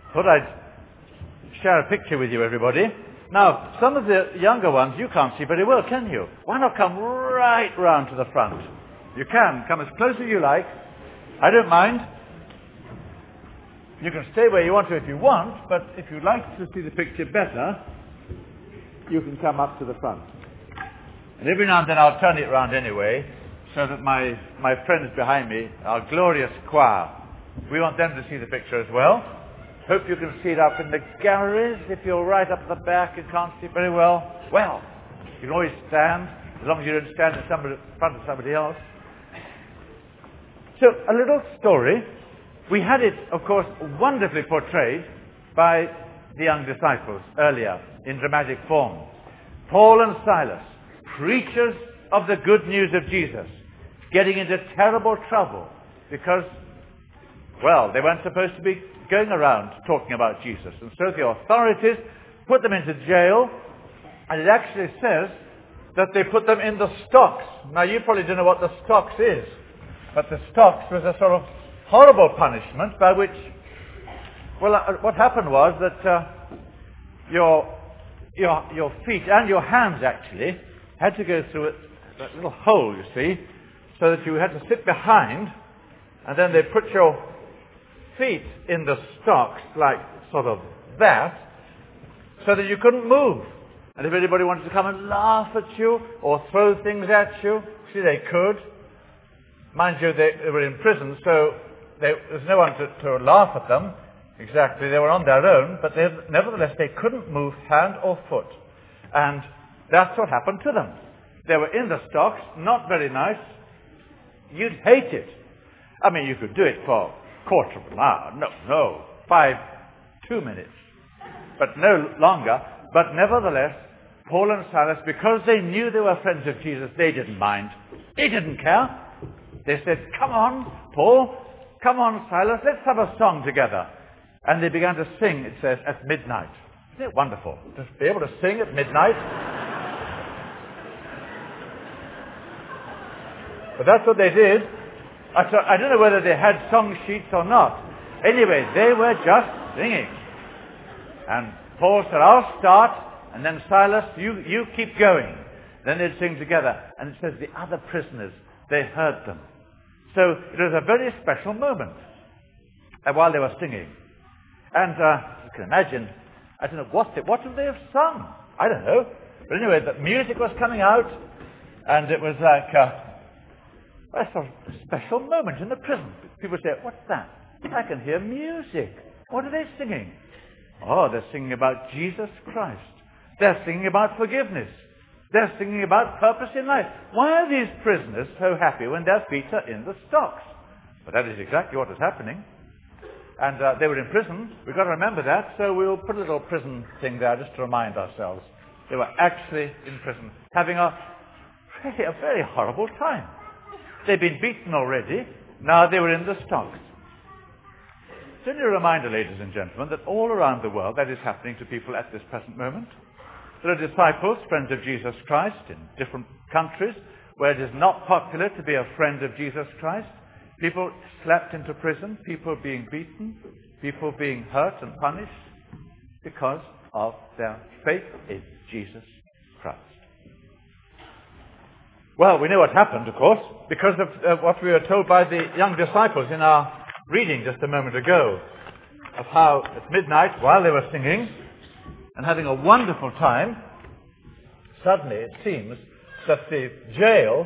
Thought I'd share a picture with you, everybody. Now, some of the younger ones you can't see very well, can you? Why not come right round to the front? You can. Come as close as you like. I don't mind. You can stay where you want to if you want, but if you'd like to see the picture better, you can come up to the front. And every now and then I'll turn it round anyway, so that my friends behind me, our glorious choir, we want them to see the picture as well. Hope you can see it up in the galleries. If you're right up the back and can't see it very well, well, you can always stand, as long as you don't stand in front of somebody else. So, a little story. We had it, of course, wonderfully portrayed by the young disciples earlier in dramatic form. Paul and Silas, preachers of the good news of Jesus, getting into terrible trouble because, well, they weren't supposed to be going around talking about Jesus. And so the authorities put them into jail, and it actually says that they put them in the stocks. Now, you probably don't know what the stocks is, but the stocks was a sort of horrible punishment by which, well, what happened was that your feet and your hands actually had to go through that little hole, you see, so that you had to sit behind, and then they put your feet in the stocks like sort of that, so that you couldn't move. And if anybody wanted to come and laugh at you or throw things at you, see, they could. Mind you, they were in prison, so there's no one to laugh at them. Exactly, they were on their own, but nevertheless they couldn't move hand or foot. And that's what happened to them. They were in the stocks, not very nice. You'd hate it. I mean, you could do it for a quarter of an hour. No, 2 minutes. But no longer. But nevertheless, Paul and Silas, because they knew they were friends of Jesus, they didn't mind. They didn't care. They said, come on, Paul, come on, Silas, let's have a song together. And they began to sing, it says, at midnight. Isn't it wonderful to be able to sing at midnight? But that's what they did. I don't know whether they had song sheets or not. Anyway, they were just singing. And Paul said, I'll start, and then Silas, you keep going. Then they'd sing together. And it says the other prisoners, they heard them. So it was a very special moment while they were singing. And you can imagine, I don't know, what would they have sung? I don't know. But anyway, the music was coming out, and it was like a sort of special moment in the prison. People say, what's that? I can hear music. What are they singing? Oh, they're singing about Jesus Christ. They're singing about forgiveness. They're singing about purpose in life. Why are these prisoners so happy when their feet are in the stocks? But that is exactly what was happening. And they were in prison. We've got to remember that, so we'll put a little prison thing there just to remind ourselves. They were actually in prison, having a very horrible time. They'd been beaten already. Now they were in the stocks. It's only a reminder, ladies and gentlemen, that all around the world that is happening to people at this present moment. There are disciples, friends of Jesus Christ, in different countries where it is not popular to be a friend of Jesus Christ. People slapped into prison, people being beaten, people being hurt and punished because of their faith in Jesus Christ. Well, we know what happened, of course, because of what we were told by the young disciples in our reading just a moment ago, of how at midnight, while they were singing and having a wonderful time, suddenly it seems that the jail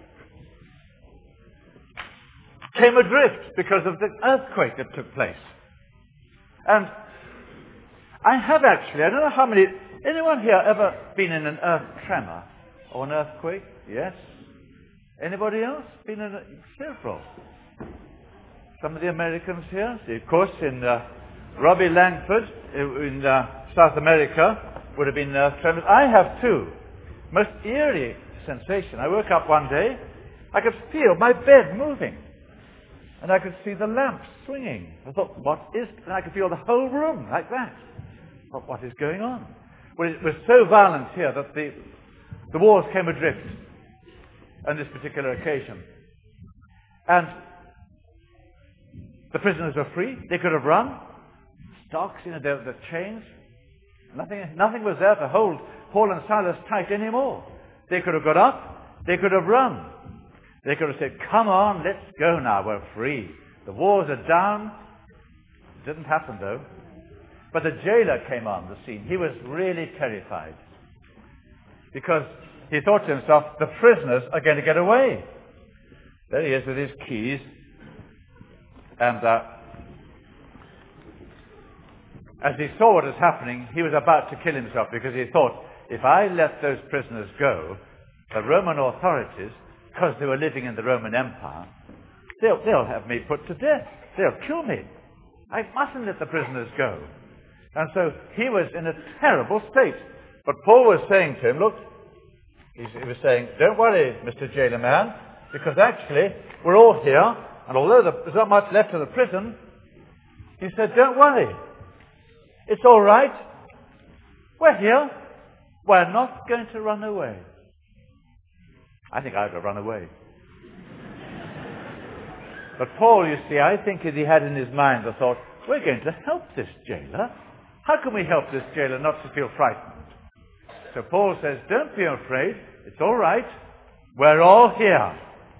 came adrift because of the earthquake that took place. And I have actually, I don't know how many, anyone here ever been in an earth tremor or an earthquake? Yes. Anybody else been in several? Some of the Americans here, see, of course, in Robbie Langford in South America would have been earth tremors. I have too. Most eerie sensation. I woke up one day, I could feel my bed moving. And I could see the lamps swinging. I thought, and I could feel the whole room like that. I thought, what is going on? Well, it was so violent here that the walls came adrift on this particular occasion. And the prisoners were free. They could have run. stocks, the chains. Nothing was there to hold Paul and Silas tight anymore. They could have got up. They could have run. They could have said, come on, let's go now. We're free. The walls are down. It didn't happen, though. But the jailer came on the scene. He was really terrified because he thought to himself, the prisoners are going to get away. There he is with his keys. And as he saw what was happening, he was about to kill himself because he thought, if I let those prisoners go, the Roman authorities, because they were living in the Roman Empire, they'll have me put to death. They'll kill me. I mustn't let the prisoners go. And so he was in a terrible state. But Paul was saying to him, look, he was saying, don't worry, Mr. Jailer Man, because actually we're all here, and although there's not much left of the prison, he said, don't worry. It's all right. We're here. We're not going to run away. I think I would have run away. But Paul, you see, I think he had in his mind the thought, we're going to help this jailer. How can we help this jailer not to feel frightened? So Paul says, don't be afraid. It's all right. We're all here.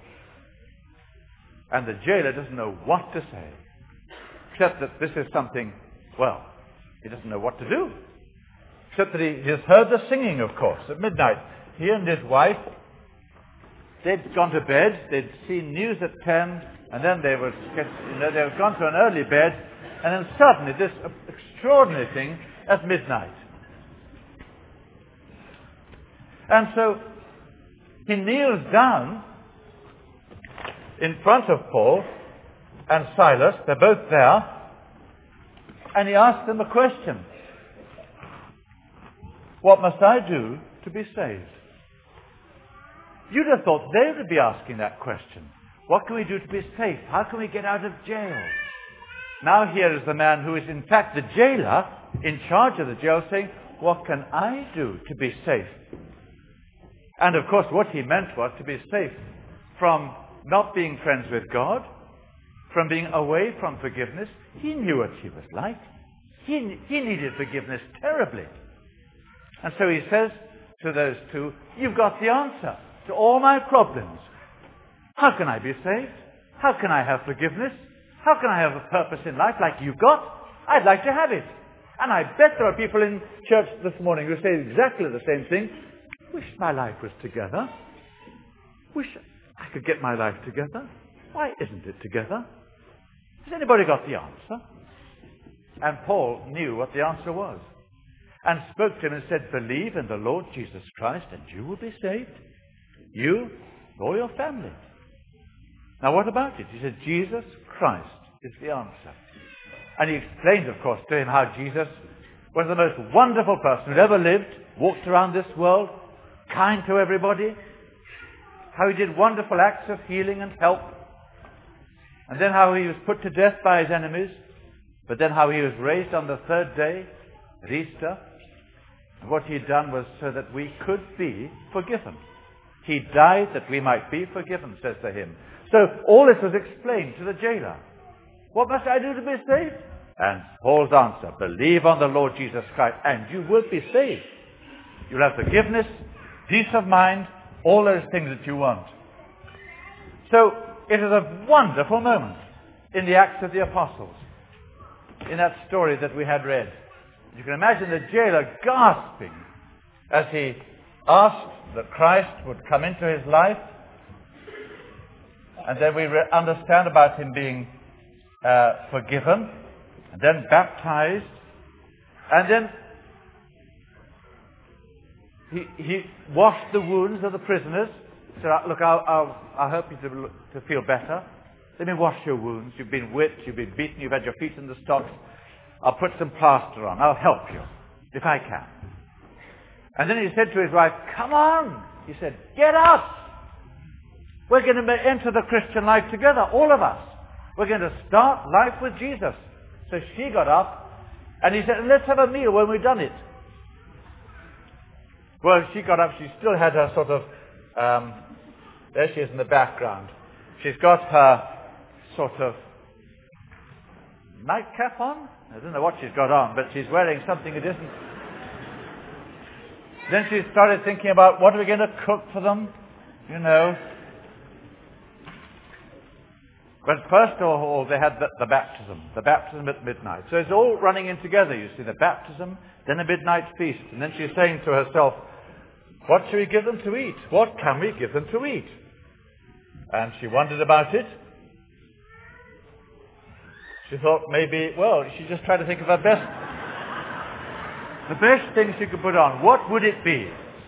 And the jailer doesn't know what to say, except that this is something, well, he doesn't know what to do. Except that he has heard the singing, of course, at midnight. He and his wife, they'd gone to bed, they'd seen news at 10, and then they had gone to an early bed, and then suddenly this extraordinary thing at midnight. And so he kneels down in front of Paul and Silas, they're both there, and he asks them a question. What must I do to be saved? You'd have thought they would be asking that question. What can we do to be safe? How can we get out of jail? Now here is the man who is in fact the jailer, in charge of the jail, saying, what can I do to be safe? And of course what he meant was to be safe from not being friends with God, from being away from forgiveness. He knew what he was like. He needed forgiveness terribly. And so he says to those two, you've got the answer to all my problems. How can I be saved? How can I have forgiveness? How can I have a purpose in life like you've got? I'd like to have it. And I bet there are people in church this morning who say exactly the same thing. Wish my life was together. Wish I could get my life together. Why isn't it together? Has anybody got the answer? And Paul knew what the answer was, and spoke to him and said, believe in the Lord Jesus Christ and you will be saved. You or your family. Now what about it? He said, Jesus Christ is the answer. And he explained, of course, to him how Jesus was the most wonderful person who'd ever lived, walked around this world, kind to everybody, how he did wonderful acts of healing and help, and then how he was put to death by his enemies, but then how he was raised on the third day at Easter. And what he had done was so that we could be forgiven. He died that we might be forgiven, says the hymn. So all this was explained to the jailer. What must I do to be saved? And Paul's answer, believe on the Lord Jesus Christ and you will be saved. You'll have forgiveness, peace of mind, all those things that you want. So it is a wonderful moment in the Acts of the Apostles, in that story that we had read. You can imagine the jailer gasping as he asked that Christ would come into his life. And then we understand about him being forgiven, and then baptized, and then he washed the wounds of the prisoners. Said, look, I'll help you to feel better. Let me wash your wounds. You've been whipped, you've been beaten, you've had your feet in the stocks. I'll put some plaster on. I'll help you, if I can. And then he said to his wife, come on. He said, get up. We're going to enter the Christian life together, all of us. We're going to start life with Jesus. So she got up, and he said, let's have a meal when we've done it. Well, she got up. She still had her sort of, there she is in the background. She's got her sort of nightcap on, I don't know what she's got on, but she's wearing something that isn't. Then she started thinking about what are we going to cook for them, you know. But first of all, they had the baptism at midnight. So it's all running in together, you see, the baptism, then a midnight feast. And then she's saying to herself, what shall we give them to eat? What can we give them to eat? And she wondered about it. She thought maybe, well, she just tried to think of the best thing she could put on. What would it be?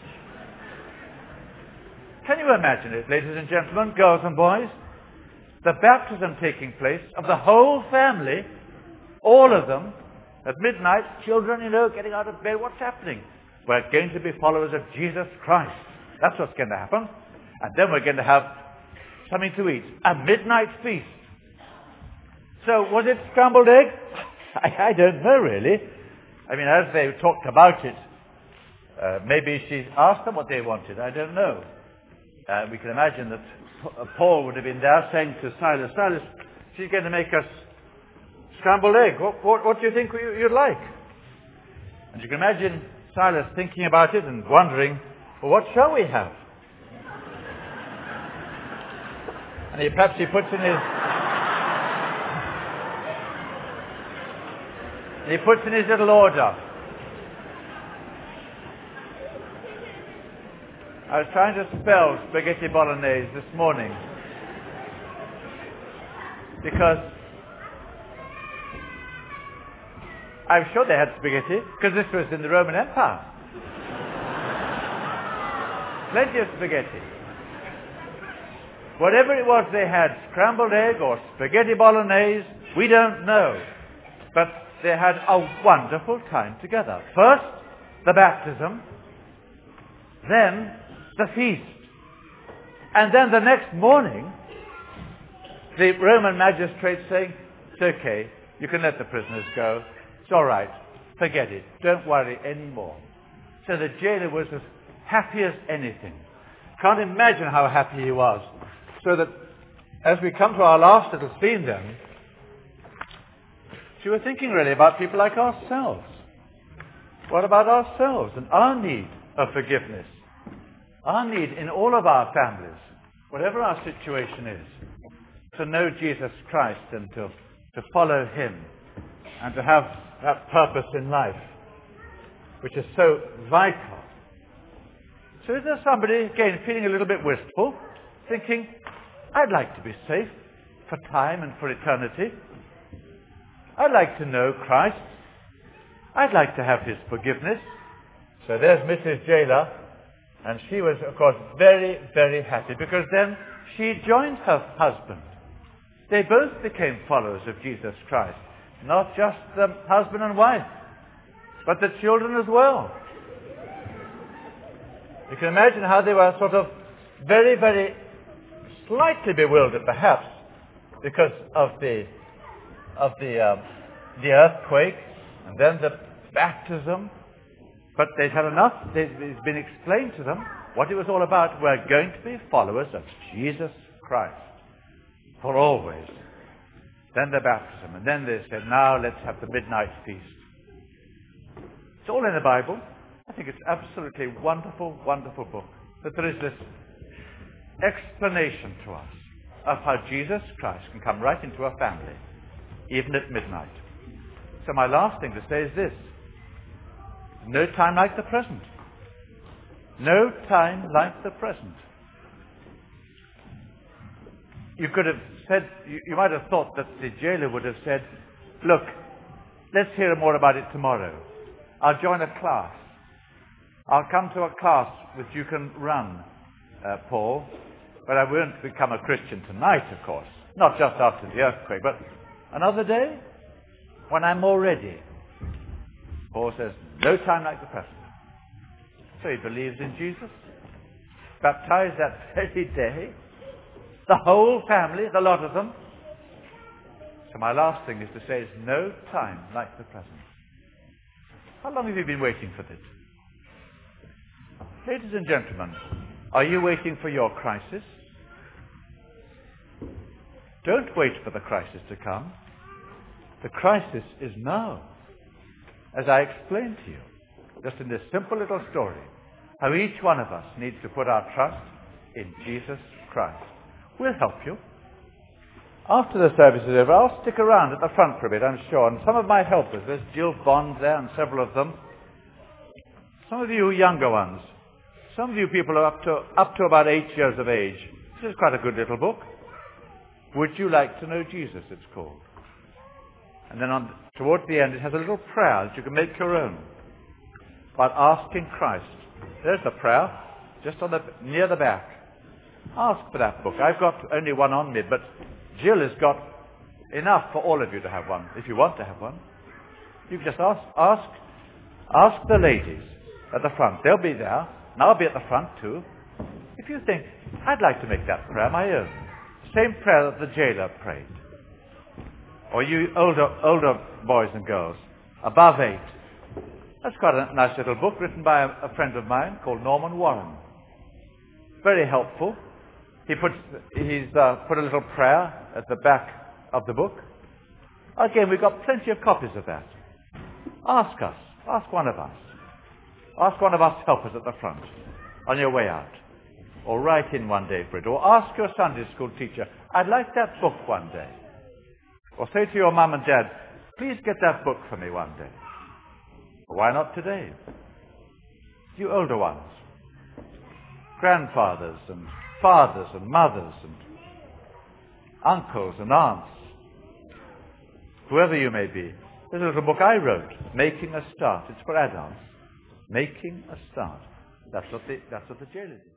Can you imagine it, ladies and gentlemen, girls and boys? The baptism taking place of the whole family, all of them, at midnight, children, you know, getting out of bed. What's happening? We're going to be followers of Jesus Christ. That's what's going to happen. And then we're going to have something to eat. A midnight feast. So was it scrambled egg? I don't know really. I mean, as they talked about it, maybe she asked them what they wanted. I don't know. We can imagine that Paul would have been there saying to Silas, Silas, she's going to make us scrambled egg. What do you think you'd like? And you can imagine Silas thinking about it and wondering, well, what shall we have? And perhaps he puts in his little order. I was trying to spell spaghetti bolognese this morning because I'm sure they had spaghetti because this was in the Roman Empire. Plenty of spaghetti. Whatever it was they had, scrambled egg or spaghetti bolognese, we don't know. But they had a wonderful time together. First, the baptism, then the feast. And then the next morning, the Roman magistrate saying, it's okay, you can let the prisoners go. It's all right, forget it, don't worry anymore. So the jailer was as happy as anything. Can't imagine how happy he was. So that as we come to our last little scene then, she was thinking really about people like ourselves. What about ourselves and our need of forgiveness? Our need in all of our families, whatever our situation is, to know Jesus Christ and to follow Him and to have that purpose in life, which is so vital. So is there somebody, again, feeling a little bit wistful, thinking, I'd like to be safe for time and for eternity. I'd like to know Christ. I'd like to have His forgiveness. So there's Mrs. Jailer. And she was, of course, very, very happy because then she joined her husband. They both became followers of Jesus Christ. Not just the husband and wife, but the children as well. You can imagine how they were sort of very, very slightly bewildered, perhaps, because of the earthquake and then the baptism. But they'd had enough. It's been explained to them what it was all about. We're going to be followers of Jesus Christ for always. Then the baptism. And then they said, now let's have the midnight feast. It's all in the Bible. I think it's absolutely wonderful, wonderful book. That there is this explanation to us of how Jesus Christ can come right into a family, even at midnight. So my last thing to say is this. No time like the present. No time like the present. You could have said, you might have thought that the jailer would have said, look, let's hear more about it tomorrow. I'll join a class. I'll come to a class which you can run, Paul, but I won't become a Christian tonight, of course. Not just after the earthquake, but another day when I'm more ready. Paul says, no time like the present. So he believes in Jesus, baptized that very day, the whole family, the lot of them. So my last thing is to say, is no time like the present. How long have you been waiting for this? Ladies and gentlemen, are you waiting for your crisis? Don't wait for the crisis to come. The crisis is now. As I explained to you, just in this simple little story, how each one of us needs to put our trust in Jesus Christ. We'll help you. After the service is over, I'll stick around at the front for a bit, I'm sure. And some of my helpers, there's Jill Bond there and several of them. Some of you younger ones, some of you people are up to about 8 years of age. This is quite a good little book. Would you like to know Jesus, it's called. And then towards the end, it has a little prayer that you can make your own. About asking Christ. There's the prayer, just near the back. Ask for that book. I've got only one on me, but Jill has got enough for all of you to have one, if you want to have one. You can just ask the ladies at the front. They'll be there, and I'll be at the front too. If you think, I'd like to make that prayer my own. Same prayer that the jailer prayed. Or you older boys and girls, above 8. That's quite a nice little book written by a friend of mine called Norman Warren. Very helpful. He's put a little prayer at the back of the book. Again, we've got plenty of copies of that. Ask us. Ask one of us. Ask one of us helpers at the front on your way out. Or write in one day for it. Or ask your Sunday school teacher, I'd like that book one day. Or say to your mum and dad, please get that book for me one day. Or why not today? You older ones. Grandfathers and fathers and mothers and uncles and aunts. Whoever you may be. There's a little book I wrote, Making a Start. It's for adults. Making a Start. That's what the jailers do.